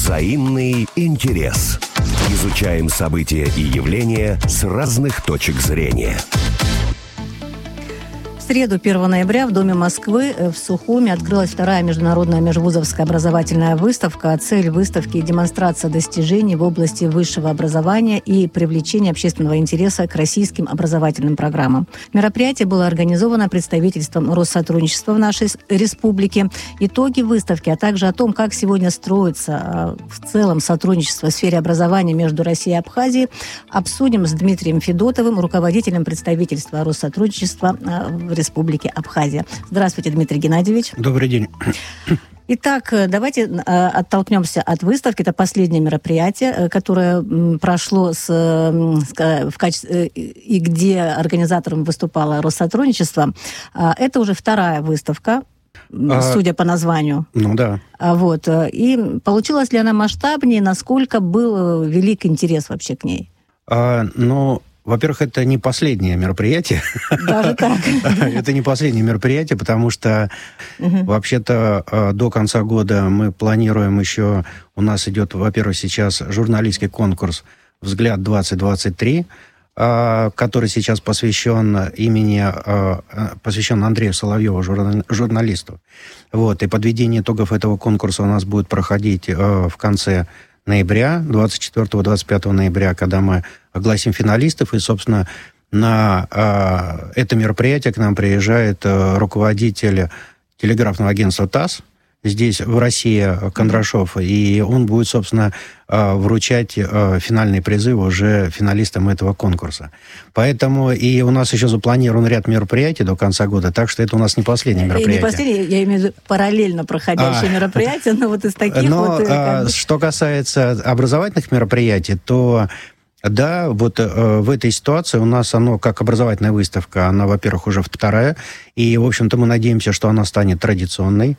Взаимный интерес. Изучаем события и явления с разных точек зрения. В среду, 1 ноября, в Доме Москвы в Сухуми открылась вторая международная межвузовская образовательная выставка. Цель выставки – демонстрация достижений в области высшего образования и привлечение общественного интереса к российским образовательным программам. Мероприятие было организовано представительством Россотрудничества в нашей республике. Итоги выставки, а также о том, как сегодня строится в целом сотрудничество в сфере образования между Россией и Абхазией, обсудим с Дмитрием Федотовым, руководителем представительства Россотрудничества в Республике Абхазия. Здравствуйте, Дмитрий Геннадьевич. Добрый день. Итак, давайте оттолкнемся от выставки. Это последнее мероприятие, которое прошло в качестве, и где организатором выступало Россотрудничество. Это уже вторая выставка, судя по названию. Ну да. Вот. И получилась ли она масштабнее? Насколько был велик интерес вообще к ней? Во-первых, это не последнее мероприятие. Даже так? Это не последнее мероприятие, потому что вообще-то до конца года мы планируем еще... У нас идет, во-первых, сейчас журналистский конкурс «Взгляд-2023», который сейчас посвящен Андрею Соловьеву, журналисту. Вот. И подведение итогов этого конкурса у нас будет проходить в конце ноября, 24-25 ноября, когда мы огласим финалистов. И, собственно, на это мероприятие к нам приезжает руководитель телеграфного агентства ТАСС здесь, в России, Кондрашов. И он будет, собственно, вручать финальные призы уже финалистам этого конкурса. Поэтому и у нас еще запланирован ряд мероприятий до конца года, так что это у нас не последнее мероприятие. Не последнее, я имею в виду параллельно проходящее мероприятие, но вот из таких что касается образовательных мероприятий, то да, вот в этой ситуации у нас оно, как образовательная выставка, она, во-первых, уже вторая, и, в общем-то, мы надеемся, что она станет традиционной.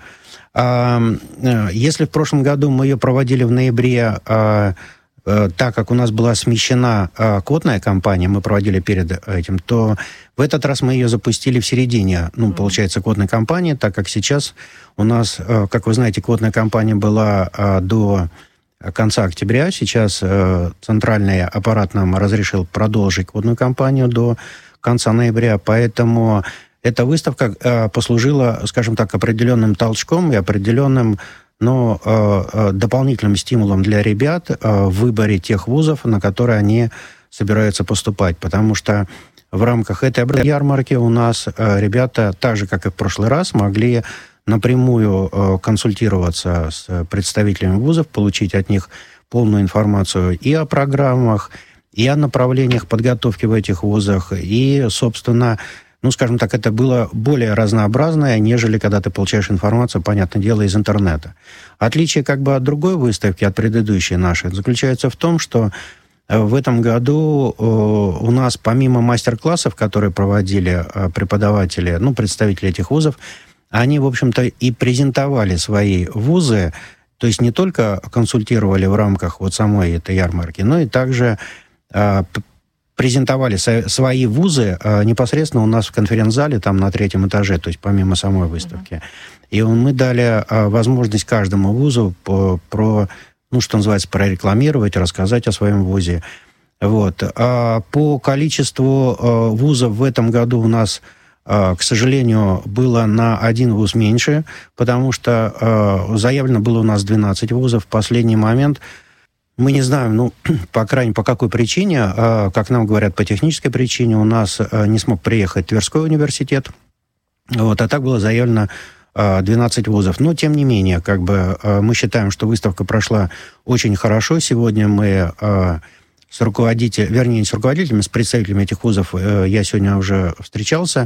Если в прошлом году мы ее проводили в ноябре, так как у нас была смещена квотная кампания, мы проводили перед этим, то в этот раз мы ее запустили в середине, получается, квотной кампании, так как сейчас у нас, как вы знаете, квотная кампания была до конца октября. Сейчас центральный аппарат нам разрешил продолжить квотную кампанию до конца ноября, поэтому эта выставка послужила, скажем так, определенным толчком и определенным, дополнительным стимулом для ребят в выборе тех вузов, на которые они собираются поступать. Потому что в рамках этой ярмарки у нас ребята, так же, как и в прошлый раз, могли напрямую консультироваться с представителями вузов, получить от них полную информацию и о программах, и о направлениях подготовки в этих вузах, и, собственно, скажем так, это было более разнообразное, нежели когда ты получаешь информацию, понятное дело, из интернета. Отличие от другой выставки, от предыдущей нашей, заключается в том, что в этом году у нас, помимо мастер-классов, которые проводили преподаватели, представители этих вузов, они, в общем-то, и презентовали свои вузы, то есть не только консультировали в рамках самой этой ярмарки, но и также презентовали свои вузы непосредственно у нас в конференц-зале, там на 3-м этаже, то есть помимо самой выставки. И мы дали возможность каждому вузу прорекламировать, рассказать о своем вузе. Вот. По количеству вузов в этом году у нас, к сожалению, было на один вуз меньше, потому что заявлено было у нас 12 вузов. В последний момент мы не знаем, по какой причине, как нам говорят, по технической причине, у нас не смог приехать Тверской университет. А так было заявлено 12 вузов. Но, тем не менее, мы считаем, что выставка прошла очень хорошо. Сегодня мы с представителями этих вузов я сегодня уже встречался,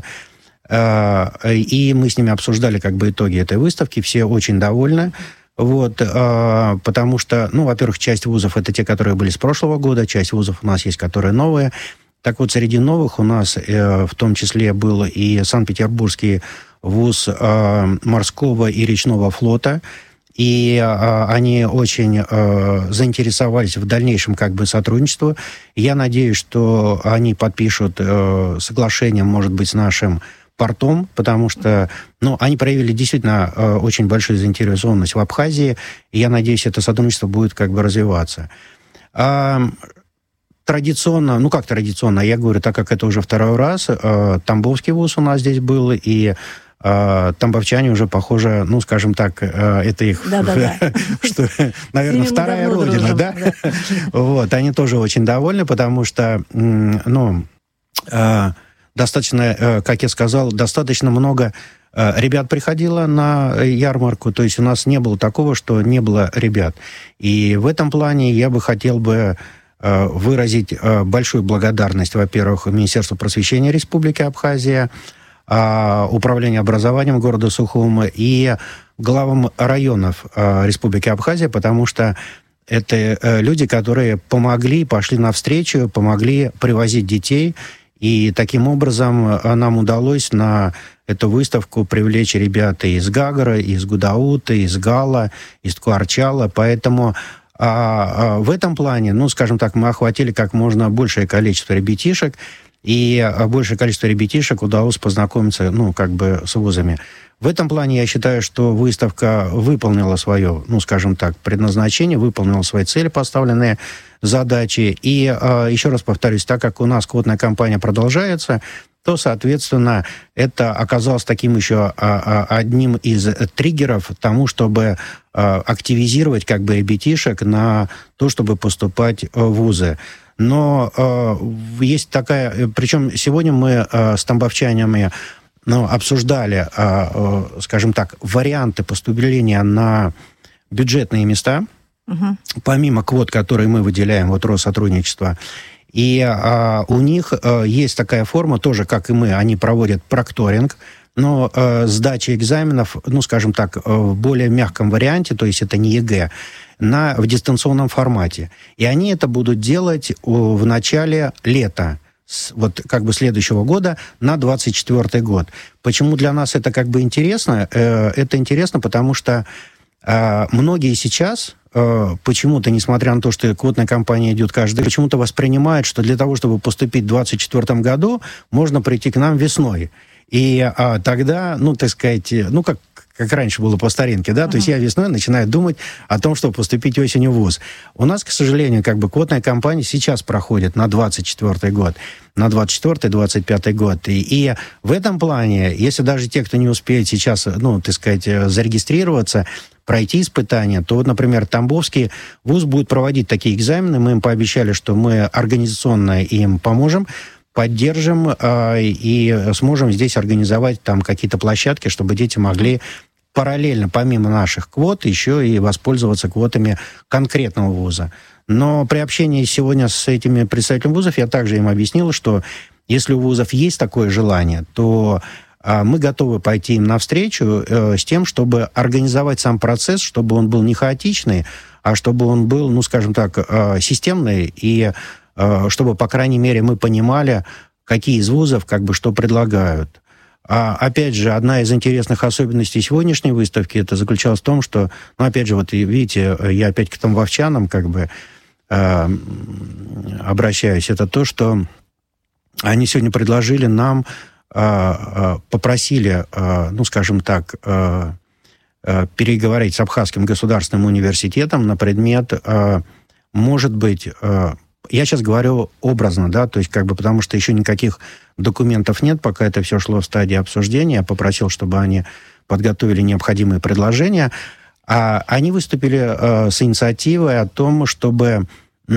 и мы с ними обсуждали итоги этой выставки. Все очень довольны. Потому что, во-первых, часть вузов это те, которые были с прошлого года, часть вузов у нас есть, которые новые. Так вот, среди новых у нас в том числе был и Санкт-Петербургский вуз морского и речного флота, и они очень заинтересовались в дальнейшем сотрудничеству. Я надеюсь, что они подпишут соглашение, может быть, с нашим портом, потому что, они проявили действительно очень большую заинтересованность в Абхазии, и я надеюсь, это сотрудничество будет как бы развиваться. Традиционно, я говорю, так как это уже второй раз, Тамбовский вуз у нас здесь был, и тамбовчане уже, похоже, скажем так, это их, что, наверное, вторая родина, да? Вот, они тоже очень довольны, потому что, достаточно, как я сказал, достаточно много ребят приходило на ярмарку, то есть у нас не было такого, что не было ребят. И в этом плане я бы хотел бы выразить большую благодарность, во-первых, Министерству просвещения Республики Абхазия, Управлению образованием города Сухум и главам районов Республики Абхазия, потому что это люди, которые помогли, пошли навстречу, помогли привозить детей, и таким образом нам удалось на эту выставку привлечь ребят из Гагара, из Гудаута, из Гала, из Ткуарчала, поэтому в этом плане, скажем так, мы охватили как можно большее количество ребятишек, и большее количество ребятишек удалось познакомиться, с вузами. В этом плане я считаю, что выставка выполнила свое, скажем так, предназначение, выполнила свои цели, поставленные задачи. И еще раз повторюсь, так как у нас квотная кампания продолжается, то, соответственно, это оказалось таким еще одним из триггеров тому, чтобы активизировать ребятишек на то, чтобы поступать в вузы. Но есть такая... Причем сегодня мы с тамбовчанами обсуждали, скажем так, варианты поступления на бюджетные места, помимо квот, которые мы выделяем, Россотрудничество. И у них есть такая форма, тоже, как и мы, они проводят прокторинг, но сдача экзаменов, скажем так, в более мягком варианте, то есть это не ЕГЭ, в дистанционном формате. И они это будут делать в начале лета, следующего года на 24-й год. Почему для нас это интересно? Это интересно, потому что многие сейчас почему-то, несмотря на то, что квотная кампания идет каждый год, почему-то воспринимают, что для того, чтобы поступить в 2024 году, можно прийти к нам весной. И тогда, как раньше было по старинке, да, то есть я весной начинаю думать о том, чтобы поступить осенью в вуз. У нас, к сожалению, квотная кампания сейчас проходит на 24-й год, на 24-25 год. И в этом плане, если даже те, кто не успеет сейчас, зарегистрироваться, пройти испытания, то например, Тамбовский вуз будет проводить такие экзамены, мы им пообещали, что мы организационно им поможем, поддержим и сможем здесь организовать там какие-то площадки, чтобы дети могли параллельно, помимо наших квот, еще и воспользоваться квотами конкретного вуза. Но при общении сегодня с этими представителями вузов я также им объяснил, что если у вузов есть такое желание, то мы готовы пойти им навстречу с тем, чтобы организовать сам процесс, чтобы он был не хаотичный, а чтобы он был, скажем так, системный и чтобы, по крайней мере, мы понимали, какие из вузов что предлагают. Опять же, одна из интересных особенностей сегодняшней выставки это заключалась в том, что, опять же, видите, я опять к тамбовчанам обращаюсь, это то, что они сегодня предложили нам, попросили, скажем так, переговорить с Абхазским государственным университетом на предмет, может быть... Я сейчас говорю образно, да, то есть потому что еще никаких документов нет, пока это все шло в стадии обсуждения. Я попросил, чтобы они подготовили необходимые предложения. Они выступили с инициативой о том, чтобы,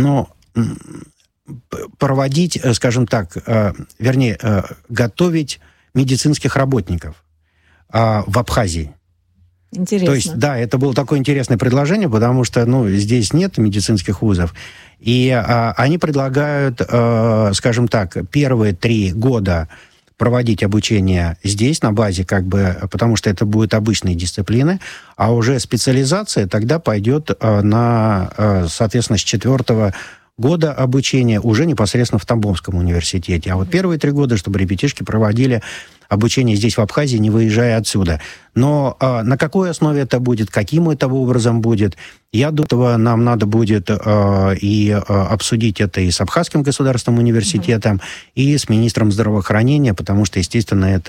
проводить, скажем так, готовить медицинских работников в Абхазии. Интересно. То есть, да, это было такое интересное предложение, потому что, здесь нет медицинских вузов. И они предлагают, скажем так, первые 3 года проводить обучение здесь, на базе, потому что это будут обычные дисциплины, а уже специализация тогда пойдет соответственно, с 4-го года обучения уже непосредственно в Тамбовском университете. А первые 3 года, чтобы ребятишки проводили обучение здесь, в Абхазии, не выезжая отсюда. Но на какой основе это будет, каким это образом будет, я думаю, нам надо будет обсудить это и с Абхазским государственным университетом, и с министром здравоохранения, потому что, естественно, это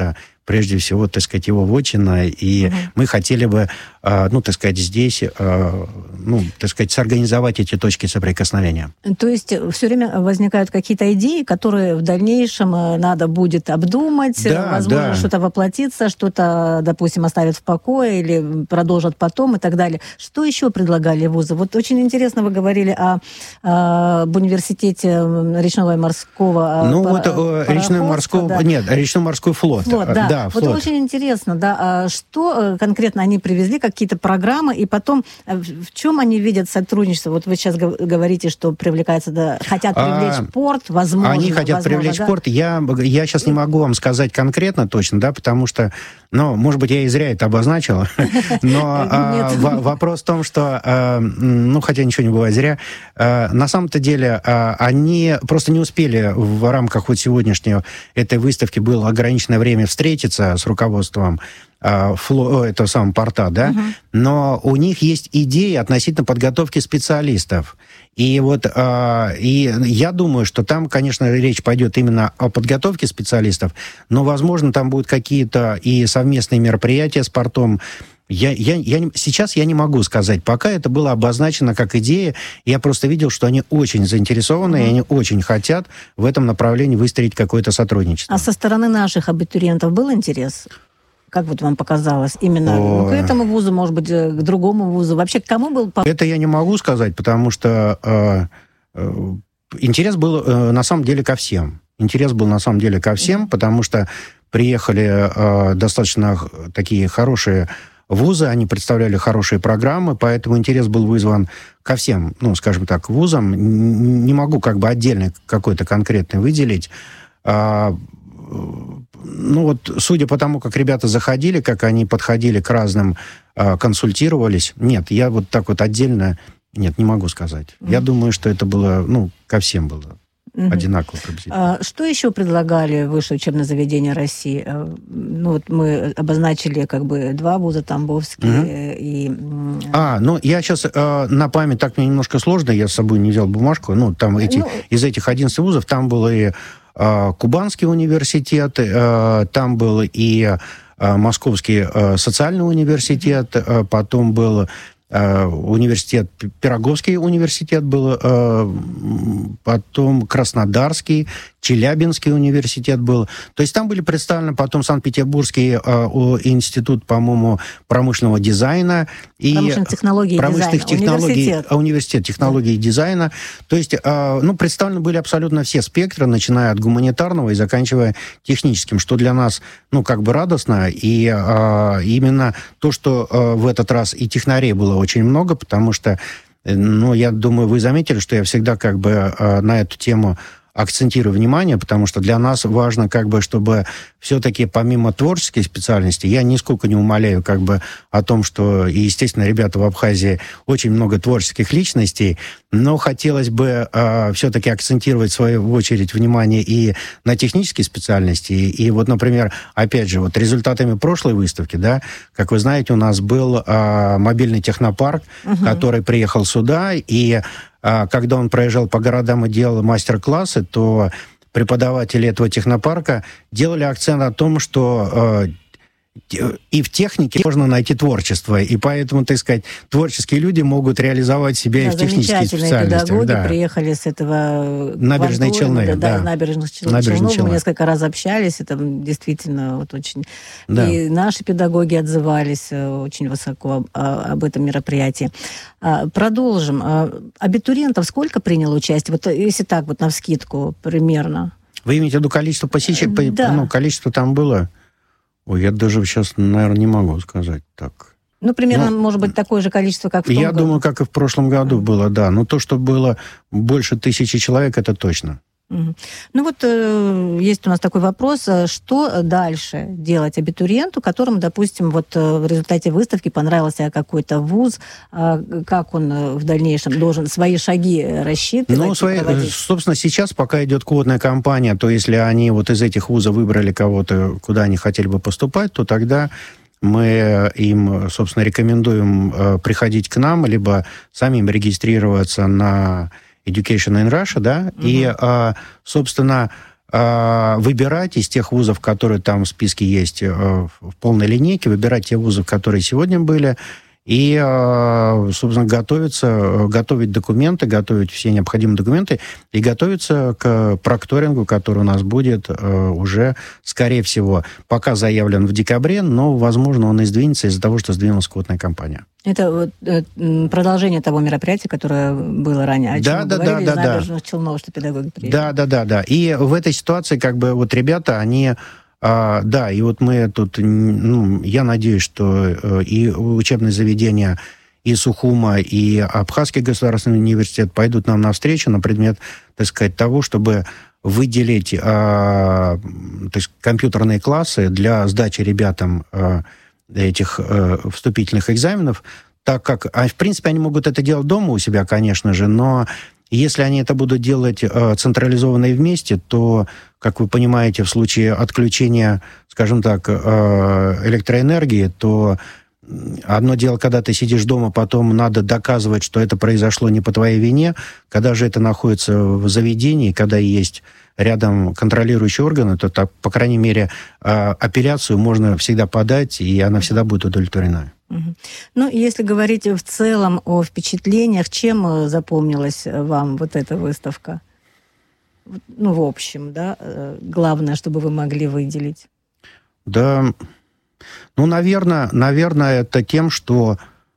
прежде всего, так сказать, его вотчина, и мы хотели бы, ну, так сказать, здесь, ну, так сказать, сорганизовать эти точки соприкосновения. То есть все время возникают какие-то идеи, которые в дальнейшем надо будет обдумать, возможно, что-то воплотится, что-то, допустим, оставят в покое или продолжат потом и так далее. Что еще предлагали вузы? Вот очень интересно, вы говорили об университете речного и морского. Ну, вот речно-морской флот. Да, вот очень интересно, да, что конкретно они привезли, какие-то программы, и потом в чем они видят сотрудничество? Вот вы сейчас говорите, что хотят привлечь порт, возможно. Они хотят привлечь порт. Я сейчас не могу вам сказать конкретно точно, да, потому что, ну, может быть, я и зря это обозначил, но вопрос в том, что, ну, хотя ничего не бывает зря, на самом-то деле они просто не успели в рамках вот сегодняшней этой выставки, было ограниченное время встретиться с руководством этого самого порта, да, но у них есть идеи относительно подготовки специалистов. И вот и я думаю, что там, конечно, речь пойдет именно о подготовке специалистов, но, возможно, там будут какие-то и совместные мероприятия с портом. Сейчас я не могу сказать. Пока это было обозначено как идея, я просто видел, что они очень заинтересованы, и они очень хотят в этом направлении выстроить какое-то сотрудничество. А со стороны наших абитуриентов был интерес? Как вот вам показалось? Именно к этому вузу, может быть, к другому вузу? Вообще, к кому был... Это я не могу сказать, потому что интерес был на самом деле ко всем. Интерес был на самом деле ко всем, потому что приехали достаточно такие хорошие вузы, они представляли хорошие программы, поэтому интерес был вызван ко всем, ну, скажем так, вузам. Не могу как бы отдельно какой-то конкретный выделить. Ну вот, судя по тому, как ребята заходили, как они подходили к разным, консультировались, нет, я вот так вот отдельно, нет, не могу сказать. Я думаю, что это было, ну, ко всем было одинаково приблизительно. Что еще предлагали высшие учебные заведения России? Ну вот мы обозначили как бы 2 вуза, Тамбовские и... Ну я сейчас на память, так мне немножко сложно, я с собой не взял бумажку, ну там из этих 11 вузов, там было и Кубанский университет, там был и Московский социальный университет, потом был университет, Пироговский университет был, потом Краснодарский, Челябинский университет был. То есть там были представлены потом Санкт-Петербургский институт, по-моему, промышленного дизайна и промышленных технологий, университет технологий и дизайна. То есть, ну, представлены были абсолютно все спектры, начиная от гуманитарного и заканчивая техническим, что для нас, ну, как бы радостно. И именно то, что в этот раз и технарей было очень много, потому что, ну, я думаю, вы заметили, что я всегда как бы на эту тему акцентирую внимание, потому что для нас важно, как бы, чтобы все-таки помимо творческой специальности, я нисколько не умаляю как бы о том, что, и, естественно, ребята в Абхазии очень много творческих личностей, но хотелось бы все-таки акцентировать в свою очередь внимание и на технические специальности. И вот, например, опять же, вот результатами прошлой выставки, да, как вы знаете, у нас был мобильный технопарк, который приехал сюда, и когда он проезжал по городам и делал мастер-классы, то преподаватели этого технопарка делали акцент о том, что и в технике можно найти творчество, и поэтому, так сказать, творческие люди могут реализовать себя и в технических специальностях. Замечательные педагоги приехали с этого... Набережной Челны. Набережных Челны. Мы несколько раз общались, это действительно вот очень... Да. И наши педагоги отзывались очень высоко об этом мероприятии. Продолжим. Абитуриентов сколько приняло участие? Вот если так вот навскидку примерно. Вы имеете в виду количество посещений? Да. Ну, количество там было... Ой, я даже сейчас, наверное, не могу сказать так. Ну, примерно, может быть, такое же количество, как в том году. Я думаю, как и в прошлом году было, да. Но то, что было больше 1000 человек, это точно. Ну вот есть у нас такой вопрос, что дальше делать абитуриенту, которому, допустим, вот в результате выставки понравился какой-то вуз, как он в дальнейшем должен свои шаги рассчитывать? Ну, собственно, сейчас, пока идет квотная кампания, то если они вот из этих вузов выбрали кого-то, куда они хотели бы поступать, то тогда мы им, собственно, рекомендуем приходить к нам, либо самим регистрироваться на Education in Russia, да, и, собственно, выбирать из тех вузов, которые там в списке есть в полной линейке, выбирать те вузы, которые сегодня были, и, собственно, готовить документы, готовить все необходимые документы и готовиться к прокторингу, который у нас будет уже, скорее всего, пока заявлен в декабре, но, возможно, он и сдвинется из-за того, что сдвинулась квотная кампания. Это продолжение того мероприятия, которое было ранее. О чем мы говорили, из Набережных Челнов, что педагоги приехали. Да. И в этой ситуации, ребята, они... и вот мы тут, я надеюсь, что и учебные заведения и Сухума, и Абхазский государственный университет пойдут нам навстречу на предмет, так сказать, того, чтобы выделить компьютерные классы для сдачи ребятам этих вступительных экзаменов, так как, в принципе, они могут это делать дома у себя, конечно же, но если они это будут делать централизованно и вместе, то, как вы понимаете, в случае отключения, скажем так, электроэнергии, то одно дело, когда ты сидишь дома, потом надо доказывать, что это произошло не по твоей вине, когда же это находится в заведении, когда есть рядом контролирующие органы, то, так, по крайней мере, апелляцию можно всегда подать, и она всегда будет удовлетворена. Ну, если говорить в целом о впечатлениях, чем запомнилась вам вот эта выставка? Ну, в общем, да, главное, чтобы вы могли выделить. Да, наверное, это тем, что,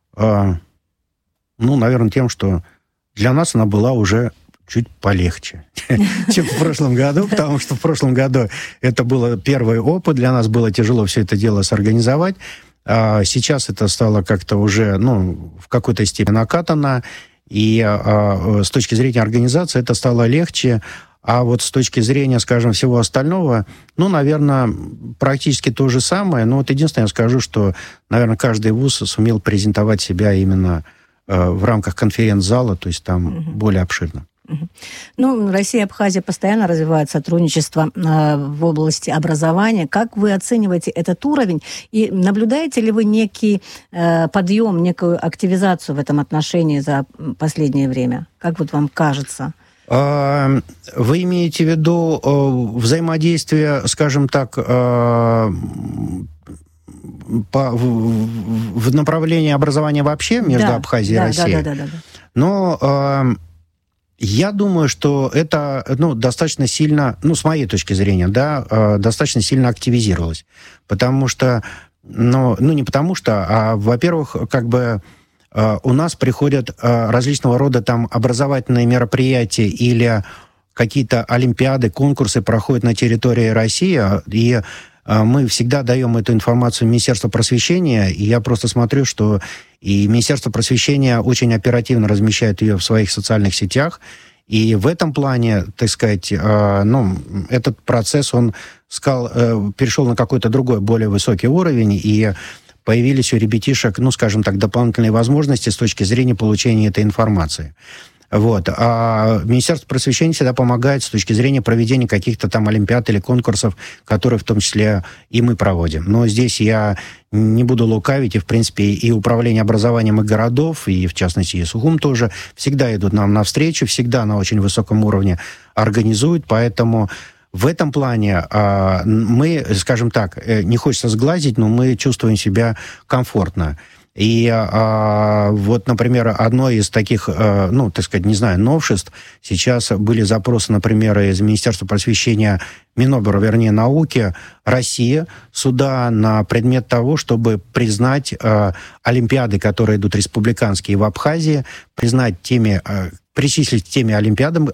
тем, что для нас она была уже чуть полегче, чем в прошлом году, потому что в прошлом году это был первый опыт, для нас было тяжело все это дело сорганизовать. Сейчас это стало как-то уже, в какой-то степени накатано, и с точки зрения организации это стало легче, а вот с точки зрения, скажем, всего остального, наверное, практически то же самое, но вот единственное, я скажу, что, наверное, каждый вуз сумел презентовать себя именно в рамках конференц-зала, то есть там более обширно. Россия и Абхазия постоянно развивают сотрудничество в области образования. Как вы оцениваете этот уровень? И наблюдаете ли вы некий подъем, некую активизацию в этом отношении за последнее время? Как вот вам кажется? Вы имеете в виду взаимодействие, скажем так, в направлении образования вообще между Абхазией и Россией? Да. Но я думаю, что это достаточно сильно, с моей точки зрения, достаточно сильно активизировалось. Потому что, не потому что, а, во-первых, у нас приходят различного рода там образовательные мероприятия или какие-то олимпиады, конкурсы проходят на территории России, и мы всегда даем эту информацию Министерству просвещения, и я просто смотрю, что и Министерство просвещения очень оперативно размещает ее в своих социальных сетях, и в этом плане, так сказать, этот процесс, он перешел на какой-то другой, более высокий уровень, и появились у ребятишек, скажем так, дополнительные возможности с точки зрения получения этой информации. Вот. А Министерство просвещения всегда помогает с точки зрения проведения каких-то там олимпиад или конкурсов, которые в том числе и мы проводим. Но здесь я не буду лукавить, и, в принципе, и Управление образованием и городов, и, в частности, и Сухум тоже всегда идут нам навстречу, всегда на очень высоком уровне организуют, поэтому в этом плане мы, скажем так, не хочется сглазить, но мы чувствуем себя комфортно. И вот, например, одно из таких, новшеств, сейчас были запросы, например, из Министерства просвещения, Минобра, науки России сюда на предмет того, чтобы признать олимпиады, которые идут республиканские в Абхазии, причислить теми олимпиадам,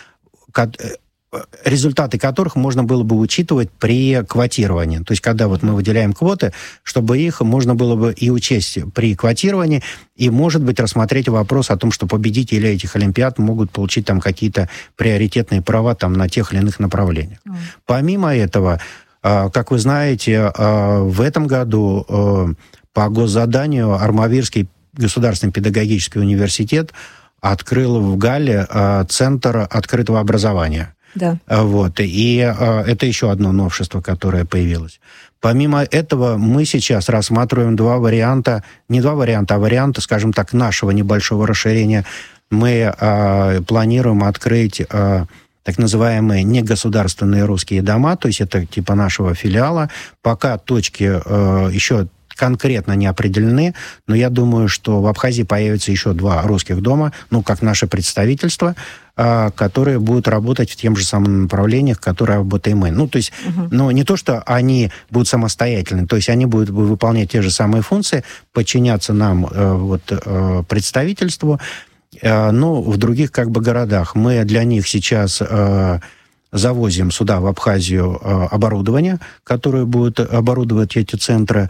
результаты которых можно было бы учитывать при квотировании. То есть, когда вот мы выделяем квоты, чтобы их можно было бы и учесть при квотировании, и, может быть, рассмотреть вопрос о том, что победители этих олимпиад могут получить там какие-то приоритетные права там на тех или иных направлениях. Помимо этого, как вы знаете, в этом году по госзаданию Армавирский государственный педагогический университет открыл в Галле Центр открытого образования. Да. Вот. И это еще одно новшество, которое появилось. Помимо этого, мы сейчас рассматриваем вариант, скажем так, нашего небольшого расширения. Мы планируем открыть так называемые негосударственные русские дома, то есть это типа нашего филиала. Пока точки еще конкретно не определены, но я думаю, что в Абхазии появится еще 2 русских дома, как наше представительство, которые будут работать в тем же самом направлении, которые работаем мы. То есть, не то, что они будут самостоятельны, то есть они будут выполнять те же самые функции, подчиняться нам, представительству, но в других городах. Мы для них сейчас завозим сюда, в Абхазию, оборудование, которое будет оборудовать эти центры,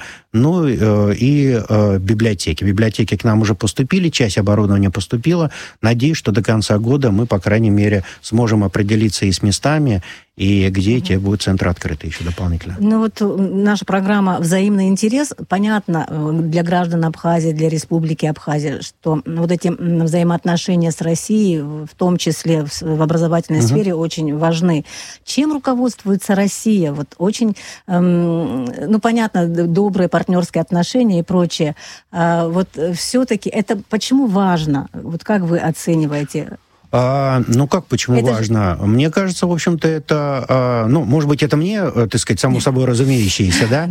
и библиотеки. Библиотеки к нам уже поступили, часть оборудования поступила. Надеюсь, что до конца года мы, по крайней мере, сможем определиться и с местами, и где эти будут центры открыты еще дополнительно. Наша программа «Взаимный интерес». Понятно для граждан Абхазии, для Республики Абхазия, что эти взаимоотношения с Россией, в том числе в образовательной сфере, очень важны. Чем руководствуется Россия? Очень, понятно, добрые партнерские отношения и прочее. Все-таки это почему важно? Как вы оцениваете? Почему это важно? Мне кажется, в общем-то, это... может быть, это мне, так сказать, само собой разумеющееся, да?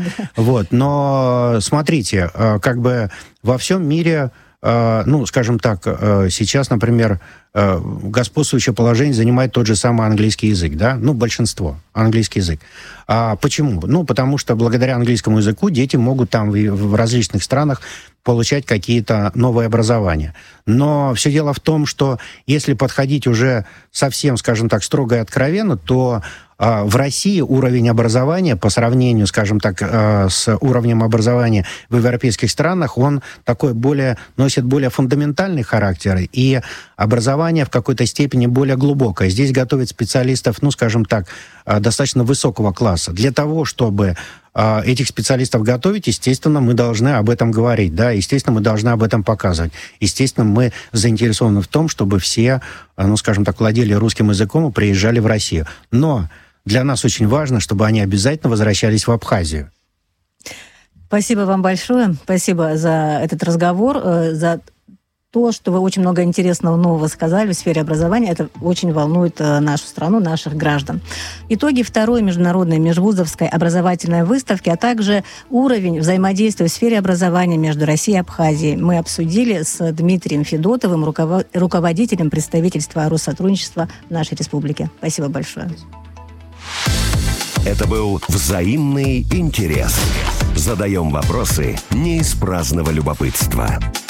Но смотрите, во всем мире, скажем так, сейчас, например, господствующее положение занимает тот же самый английский язык, да? Большинство. Английский язык. Почему? Потому что благодаря английскому языку дети могут там в различных странах получать какие-то новые образования. Но все дело в том, что если подходить уже совсем, скажем так, строго и откровенно, то в России уровень образования по сравнению, скажем так, с уровнем образования в европейских странах, он такой носит более фундаментальный характер, и образование в какой-то степени более глубокое. Здесь готовят специалистов, скажем так, достаточно высокого класса. Для того, чтобы этих специалистов готовить, естественно, мы должны об этом говорить, да, естественно, мы должны об этом показывать. Естественно, мы заинтересованы в том, чтобы все, скажем так, владели русским языком и приезжали в Россию. Но для нас очень важно, чтобы они обязательно возвращались в Абхазию. Спасибо вам большое. Спасибо за этот разговор, за то, что вы очень много интересного нового сказали в сфере образования. Это очень волнует нашу страну, наших граждан. Итоги второй международной межвузовской образовательной выставки, а также уровень взаимодействия в сфере образования между Россией и Абхазией мы обсудили с Дмитрием Федотовым, руководителем представительства Россотрудничества в нашей республике. Спасибо большое. Это был «Взаимный интерес». Задаем вопросы не из праздного любопытства.